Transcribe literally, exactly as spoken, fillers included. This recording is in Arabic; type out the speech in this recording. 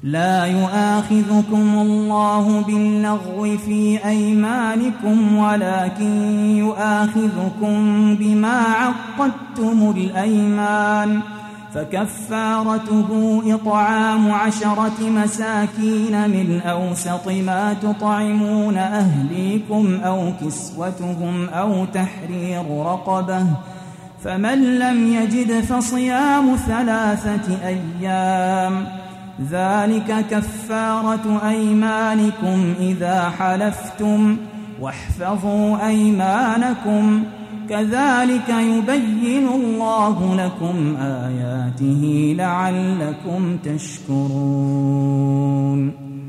لا يؤاخذكم الله باللغو في أيمانكم ولكن يؤاخذكم بما عقدتم الأيمان، فكفارته إطعام عشرة مساكين من أوسط ما تطعمون أهليكم أو كسوتهم أو تحرير رقبة، فمن لم يجد فصيام ثلاثة أيام، ذلك كفارة أيمانكم إذا حلفتم، واحفظوا أيمانكم، كذلك يبين الله لكم آياته لعلكم تشكرون.